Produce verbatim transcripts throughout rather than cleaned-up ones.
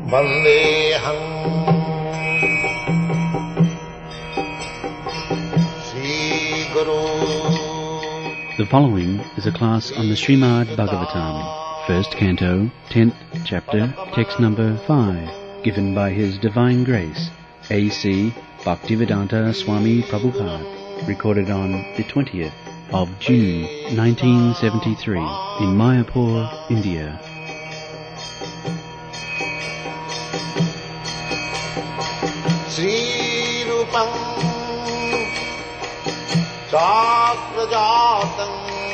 Vandeham Sri Guru. The following is a class on the Srimad Bhagavatam, first canto, tenth chapter, text number five, given by His Divine Grace, A C Bhaktivedanta Swami Prabhupada, recorded on the twentieth of June, nineteen seventy-three, in Mayapur, India. Sri Rupam Chakrajatam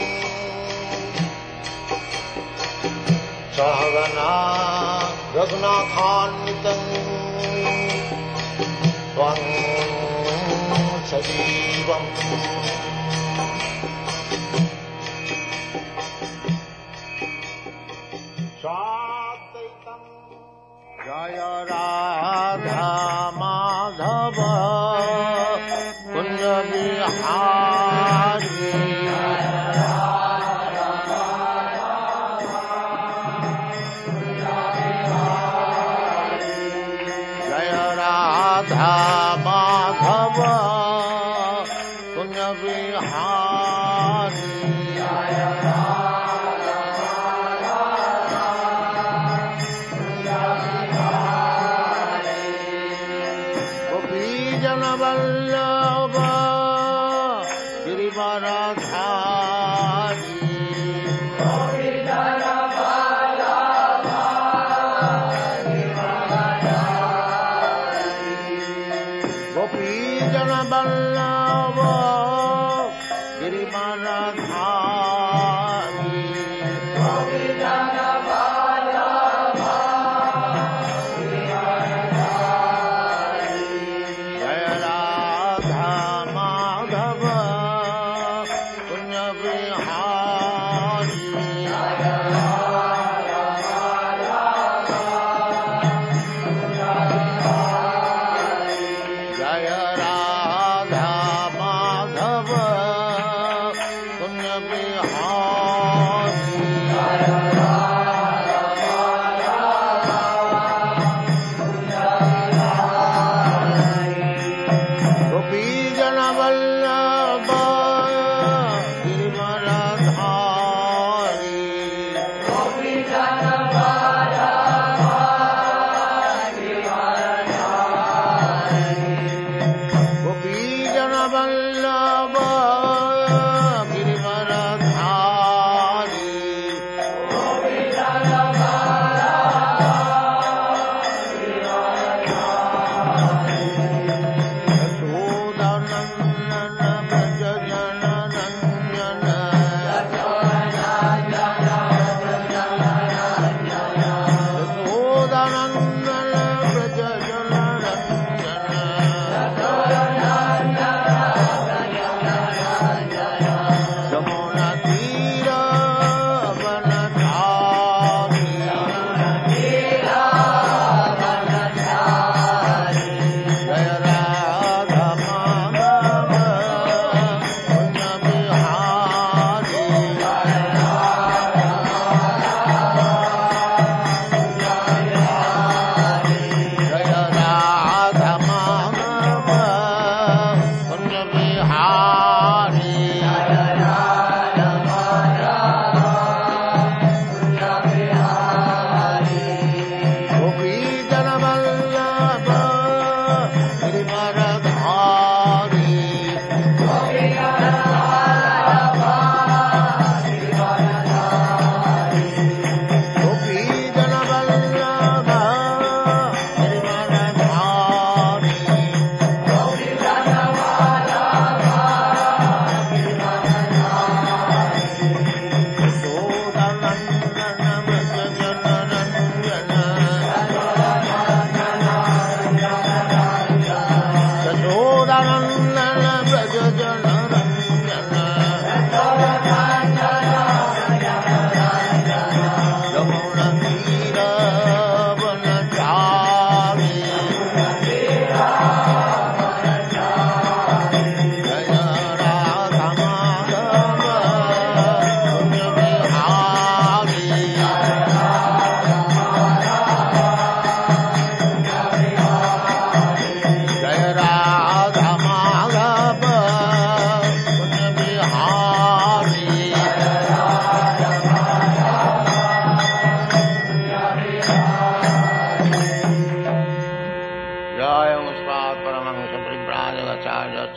Sahagana Raghunathanvitam Tvam Sajivam Sadaitam Jaya Radha Madhava Kunja Bihari Jaya Radha Madhava Kunja Bihari Vallabha Girivaradhari Gopijana Vallabha Girivaradhari Gopijana Vallabha Girivaradhari Gopijana Vallabha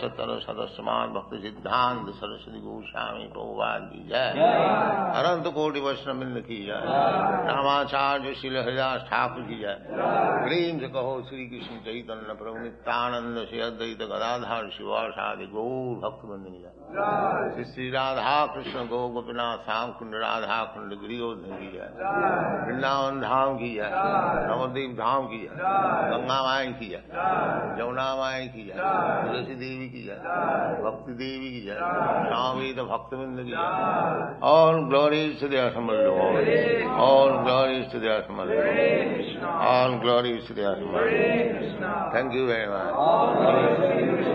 सतन सदस्यमान भक्ति सिद्धांत सरस्वती गोस्वामी प्रभुपाद की जय, अनंत कोटि वैष्णव वृंद की जय, रामाचार्य श्री हरिदास ठाकुर की जय। प्रेम से कहो श्री कृष्ण चैतन्य प्रभु नित्यानंद श्री अद्वैत गदाधर शिवासादि गौर भक्त वृंद की जय। श्री श्री राधा कृष्ण गौ गोपीनाथ श्याम कुंड राधा कुंड गिरियोधन की जय, वृंदावन धाम की जय, नवद्वीप धाम की जय, गंगा माई की जय, जमुना माई की जय, तुलसी देवी की जय, भक्ति देवी की जय, श्यामवेद भक्तवृंद की जय। All glories to the Assembled Lord, all glories to the Assembled Lord, all glories to the Assembled Lord. Thank you very much.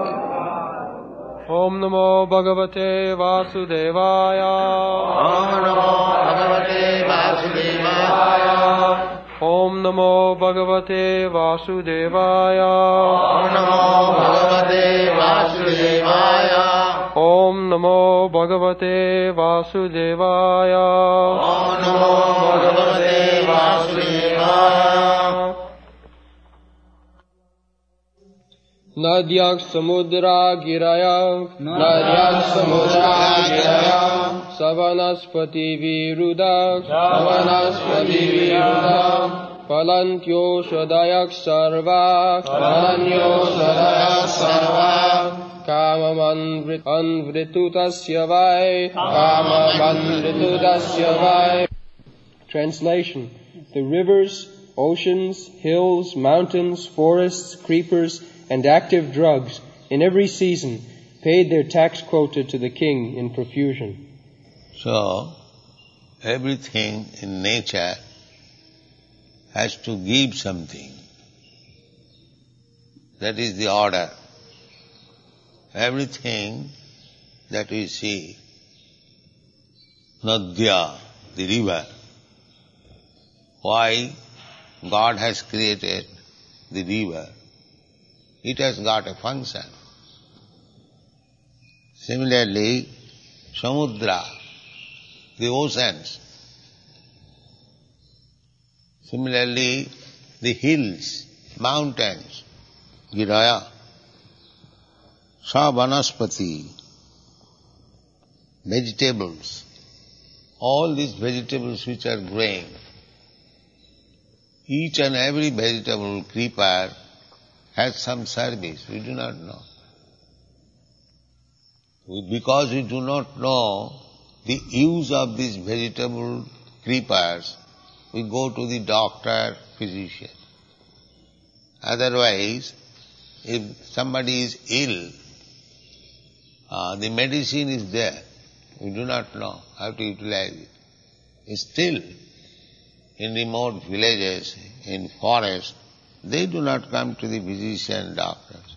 Om Namo Bhagavate Vasudevaya. Om Namo Bhagavate Vasudevaya. Om Namo Bhagavate Vasudevaya. Om Namo Bhagavate Vasudevaya. Om Namo Bhagavate Vasudevaya. Om Namo Bhagavate Vasudevaya. Nadyak samudra giraya, Nadyak samudra giraya, Savanaspati virudak, Savanaspati virudak, Palantyo sadayak sarva, Palantyo sadayak sarva, Kamam anvritutasya vai, Kamam anvritutasya vai. Translation: the rivers, oceans, hills, mountains, forests, creepers, and active drugs in every season paid their tax quota to the king in profusion. So, everything in nature has to give something. That is the order. Everything that we see, Nadya, the river, why God has created the river? It has got a function. Similarly, Samudra, the oceans. Similarly, the hills, mountains, Giraya, Vanaspati, vegetables, all these vegetables which are growing, each and every vegetable creeper has some service, we do not know. We, because we do not know the use of these vegetable creepers, we go to the doctor, physician. Otherwise, if somebody is ill, uh, the medicine is there. We do not know how to utilize it. Still, in remote villages, in forests, they do not come to the physician, doctors.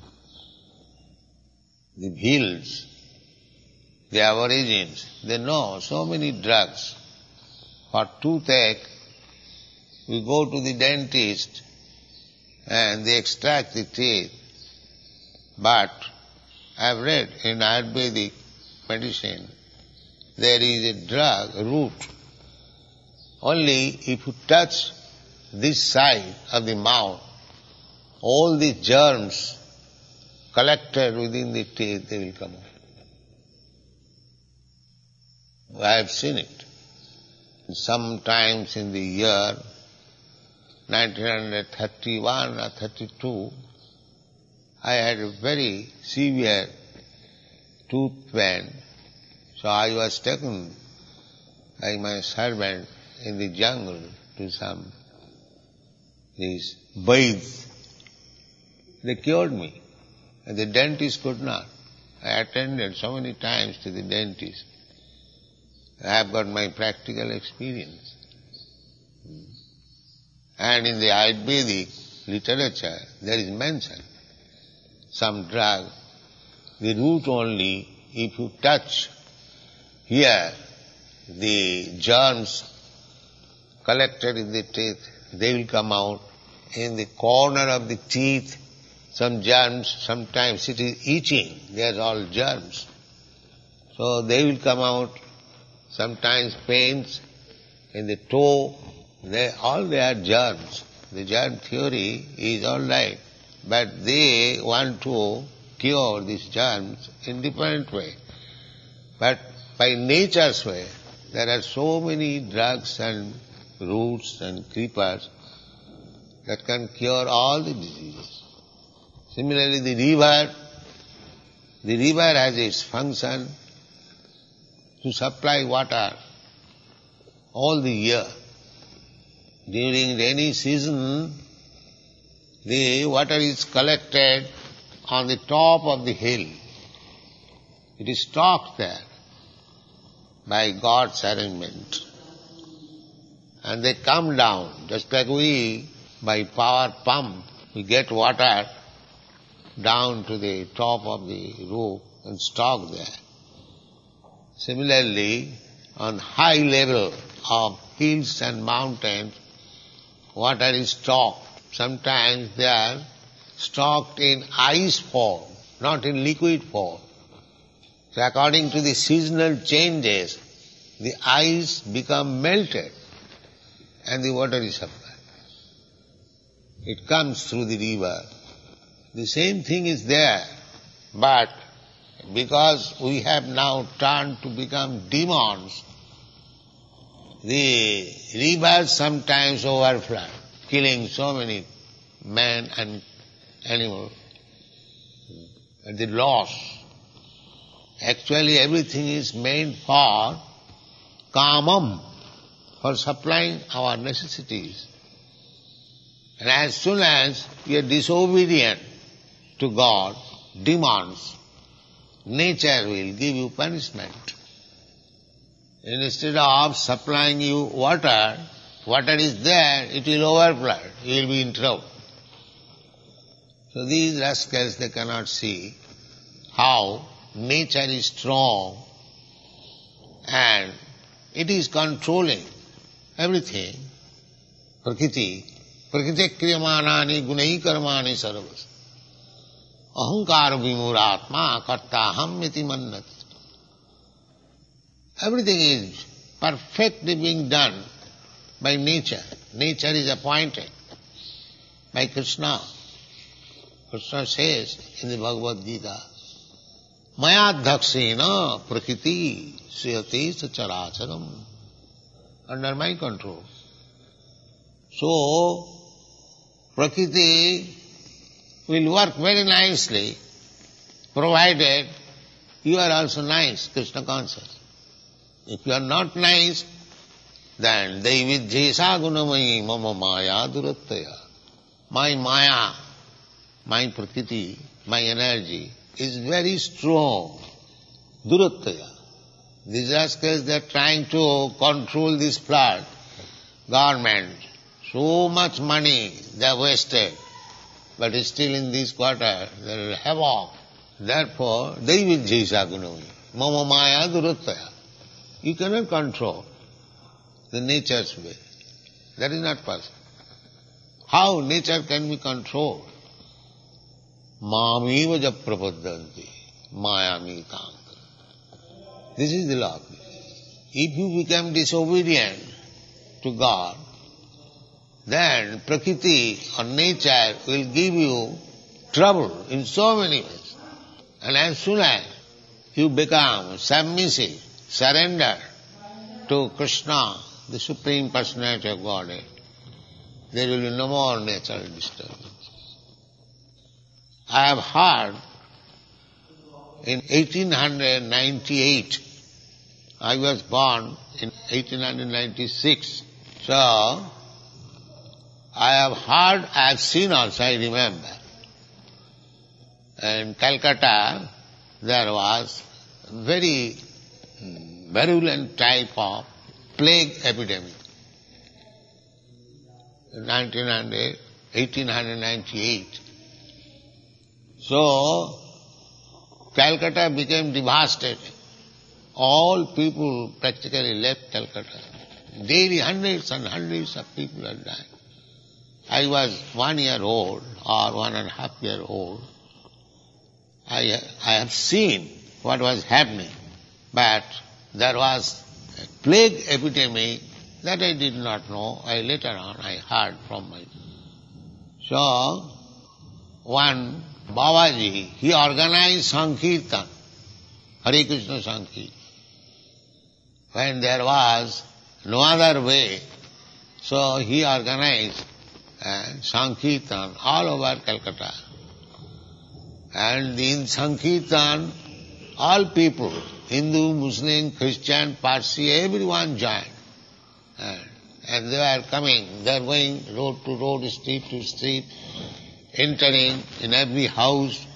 The hills, the aborigines, they know so many drugs. For toothache, we go to the dentist and they extract the teeth. But I've read in Ayurvedic medicine, there is a drug, a root. Only if you touch this side of the mouth, all the germs collected within the teeth, they will come out. I have seen it. Sometimes in the year nineteen thirty-one or thirty-two, I had a very severe tooth pain. So I was taken by my servant in the jungle to some these Vaids. They cured me, and the dentist could not. I attended so many times to the dentist. I have got my practical experience. And in the Ayurvedic literature, there is mention, some drug, the root only, if you touch here, the germs collected in the teeth, they will come out. In the corner of the teeth, some germs, sometimes it is itching, they are all germs. So they will come out, sometimes pains in the toe, they all they are germs. The germ theory is all right, but they want to cure these germs in different way. But by nature's way, there are so many drugs and roots and creepers that can cure all the diseases. Similarly, the river, the river has its function to supply water all the year. During rainy season, the water is collected on the top of the hill. It is stocked there by God's arrangement. And they come down, just like we, by power pump, we get water down to the top of the roof and stock there. Similarly, on high level of hills and mountains, water is stocked. Sometimes they are stocked in ice form, not in liquid form. So according to the seasonal changes, the ice become melted and the water is supplied. It comes through the river. The same thing is there, but because we have now turned to become demons, the rivers sometimes overflow, killing so many men and animals. At the loss. Actually everything is meant for kamam, for supplying our necessities. And as soon as we are disobedient to God, demands, nature will give you punishment. And instead of supplying you water, water is there, it will overflow, you will be in trouble. So these rascals, they cannot see how nature is strong and it is controlling everything. Prakriti, prakriti kriyamanani gunai karmani sarvas. Ahankara vimuratma kartaham iti mannati. Everything is perfectly being done by nature. Nature is appointed by Krishna. Krishna says in the Bhagavad Gita, Maya dhakshena prakriti suyate sacharacharam. Under my control. So, prakriti will work very nicely, provided you are also nice, Krishna conscious. If you are not nice, then daividhyesa gunamayi mama maya durattaya. My maya, my prakriti, my energy is very strong. Durattaya. These rascals, they are trying to control this flood. Government, so much money they have wasted, but still in this quarter there is havoc. Therefore, daividhyesa gunamayi mama maya durattaya. You cannot control the nature's way. That is not possible. How nature can be controlled? Mamiva japrapaddanti mayamitam. This is the law. If you become disobedient to God, then Prakriti or nature will give you trouble in so many ways. And as soon as you become submissive, surrender to Krishna, the Supreme Personality of Godhead, there will be no more natural disturbance. I have heard in eighteen ninety-eight, I was born in eighteen ninety-six, so I have heard, I have seen also, I remember. In Calcutta, there was very virulent type of plague epidemic. In eighteen ninety-eight. So, Calcutta became devastated. All people practically left Calcutta. Daily hundreds and hundreds of people are dying. I was one year old or one and a half year old. I, I have seen what was happening, but there was a plague epidemic that I did not know. I later on I heard from my... So, one Babaji, he organized Sankirtan, Hare Krishna Sankirtan. When there was no other way, so he organized uh, Sankirtan all over Calcutta. And in Sankirtan, all people, Hindu, Muslim, Christian, Parsi, everyone joined. And, and they were coming, they were going road to road, street to street, entering in every house.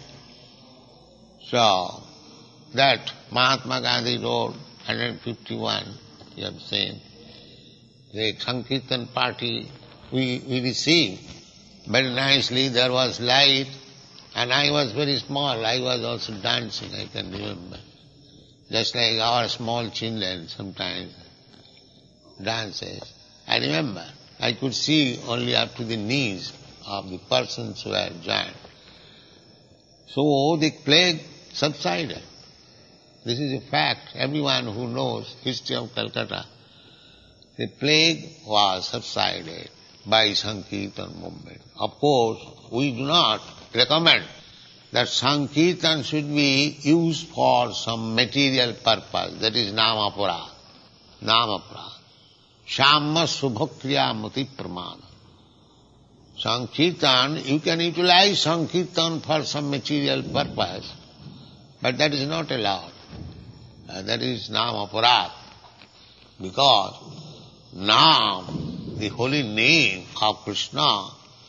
So, that Mahatma Gandhi Road, one fifty-one, you have seen, the Sankirtan party we, we received very nicely. There was light, and I was very small. I was also dancing, I can remember. Just like our small children sometimes dances. I remember, I could see only up to the knees of the persons who had joined. So the plague subsided. This is a fact. Everyone who knows history of Calcutta, the plague was subsided by Sankirtan movement. Of course, we do not recommend that Sankirtan should be used for some material purpose. That is Namapura. Namapura. Shamma subhakriya mati pramana. Sankirtan, you can utilize Sankirtan for some material purpose, but that is not allowed. Uh, that is Namaparat. Because Nam, the holy name of Krishna,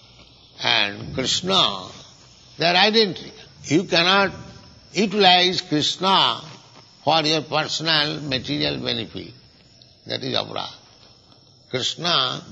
and Krishna, they are identical. You cannot utilize Krishna for your personal material benefit. That is aparad. Krishna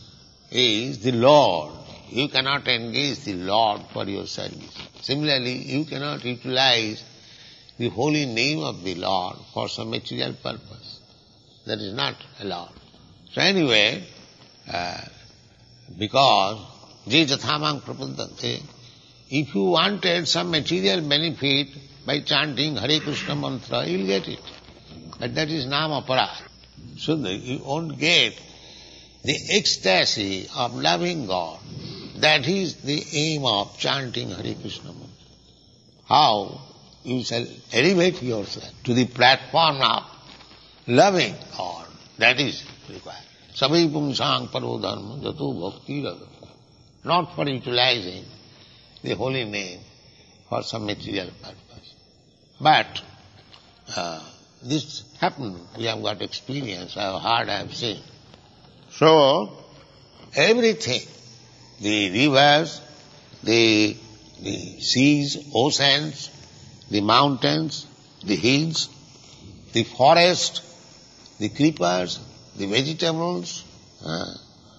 is the Lord. You cannot engage the Lord for your service. Similarly, you cannot utilize the holy name of the Lord for some material purpose. That is not allowed. So anyway, uh, because Jijathamang prapadante, if you wanted some material benefit by chanting Hare Krishna mantra, you will get it. But that is Namaparad. So that you won't get the ecstasy of loving God. That is the aim of chanting Hare Krishna mantra. How you shall elevate yourself to the platform of loving God. That is required. Sabai pumsang paro dharma jato bhakti raga. Not for utilizing the holy name for some material purpose. But uh, this happened. We have got experience. I have heard, I have seen. So, everything, the rivers, the, the seas, oceans, the mountains, the hills, the forest, the creepers, the vegetables, uh,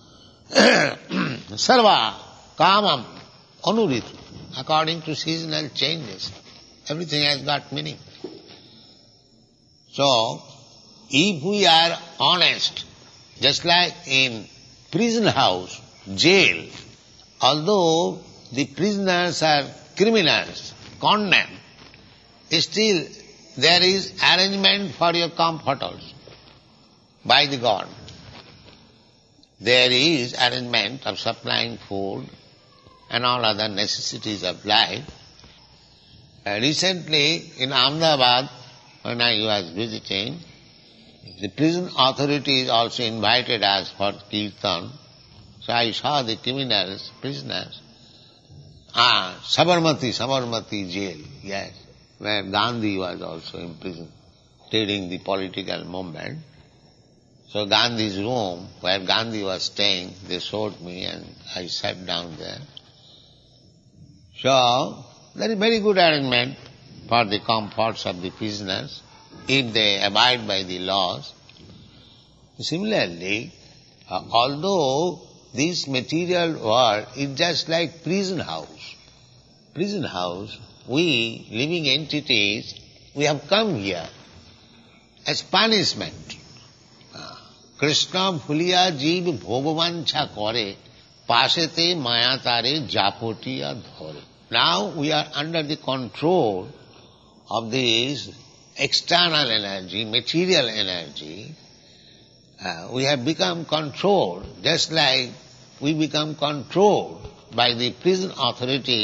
sarva, kamam, anuritu, according to seasonal changes. Everything has got meaning. So, if we are honest, just like in prison house, jail, although the prisoners are criminals, condemned, still there is arrangement for your comfort also by the government. There is arrangement of supplying food and all other necessities of life. Uh, recently in Ahmedabad, when I was visiting, the prison authorities also invited us for kirtan. So I saw the criminals, prisoners. Ah, Sabarmati, Sabarmati jail, yes, where Gandhi was also in prison, during the political movement. So Gandhi's room, where Gandhi was staying, they showed me and I sat down there. So, there is very good arrangement for the comforts of the prisoners, if they abide by the laws. Similarly, uh, although this material world is just like prison house, prison house, we, living entities, we have come here as punishment. Krishna bhuliya jeev bhogvancha kore, pasete mayatare japotiya dhore. Now we are under the control of this external energy, material energy. Uh, we have become controlled, just like we become controlled by the prison authorities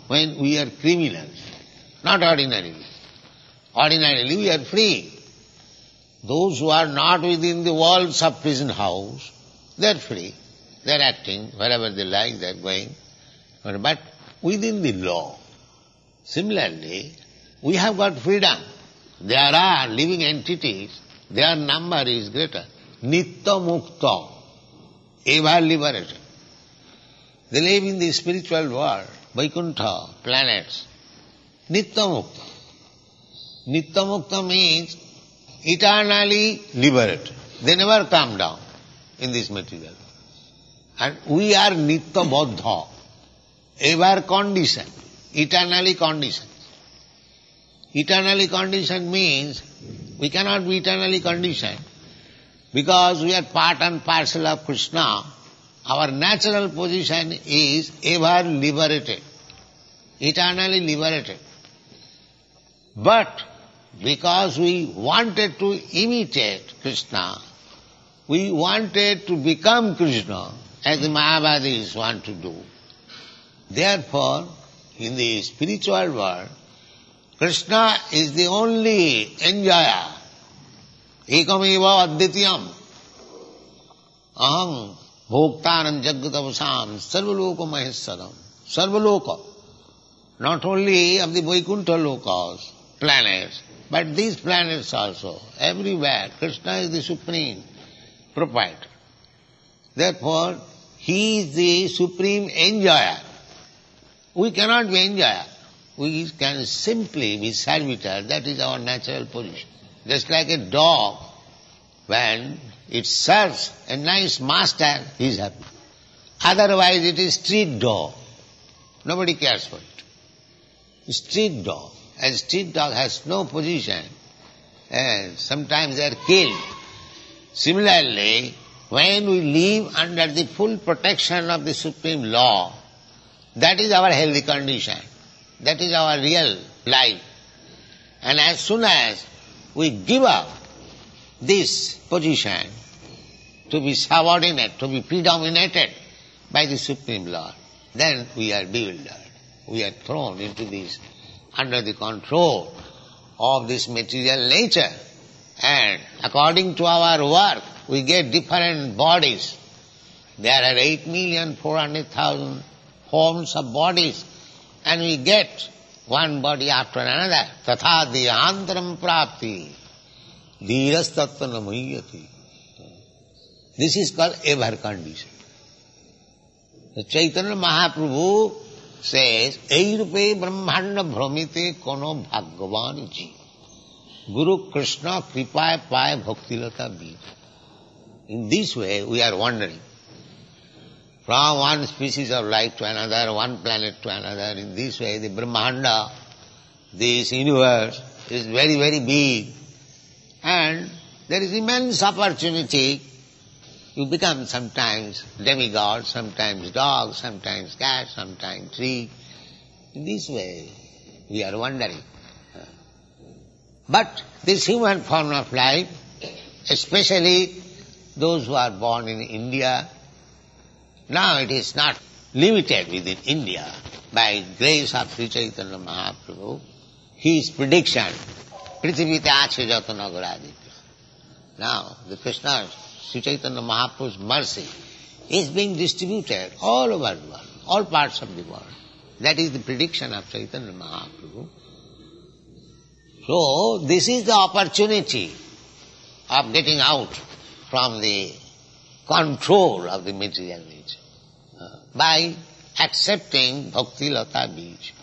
when we are criminals, not ordinarily. Ordinarily we are free. Those who are not within the walls of prison house, they are free. They are acting wherever they like, they are going. But within the law, similarly, we have got freedom. There are living entities, their number is greater. Nitya Mukta, ever liberated. They live in the spiritual world, Vaikuntha, planets. Nitya Mukta. Nitya Mukta means eternally liberated. They never come down in this material. And we are Nitya Baddha, ever conditioned, eternally conditioned. Eternally conditioned means we cannot be eternally conditioned because we are part and parcel of Krishna. Our natural position is ever liberated, eternally liberated. But because we wanted to imitate Krishna, we wanted to become Krishna, as the Mayavadis want to do. Therefore, in the spiritual world, Krishna is the only enjoyer. Ekameva advityam. Aham bhoktanam jagatavasam sarvaloka maheswaram. Sarvaloka. Not only of the Vaikuntha lokas, planets, but these planets also. Everywhere, Krishna is the supreme proprietor. Therefore, he is the supreme enjoyer. We cannot be enjoyer. We can simply be servitor. That is our natural position. Just like a dog, when it serves a nice master, he is happy. Otherwise it is street dog. Nobody cares for it. Street dog. A street dog has no position, and sometimes they are killed. Similarly, when we live under the full protection of the supreme law, that is our healthy condition. That is our real life. And as soon as we give up this position to be subordinate, to be predominated by the Supreme Lord, then we are bewildered. We are thrown into this, under the control of this material nature. And according to our work, we get different bodies. There are eight million four hundred thousand forms of bodies, and we get one body after another. Tatha diyantaram prapti, dhiras tattva namuhyati. This is called ever condition. The Chaitanya Mahaprabhu says, Ei rupe brahmanda bhramite kono bhagavan ji. Guru Krishna kripaya paya bhaktilata bija. In this way we are wandering from one species of life to another, one planet to another. In this way the Brahmanda, this universe, is very, very big. And there is immense opportunity. You become sometimes demigod, sometimes dog, sometimes cat, sometimes tree. In this way we are wandering. But this human form of life, especially those who are born in India, now it is not limited within India. By grace of Sri Chaitanya Mahaprabhu, his prediction, Prithivite Ache Jata Nagaradi. Now the Krishna, Sri Chaitanya Mahaprabhu's mercy is being distributed all over the world, all parts of the world. That is the prediction of Chaitanya Mahaprabhu. So this is the opportunity of getting out from the control of the material nature uh, by accepting Bhakti Lata Bij.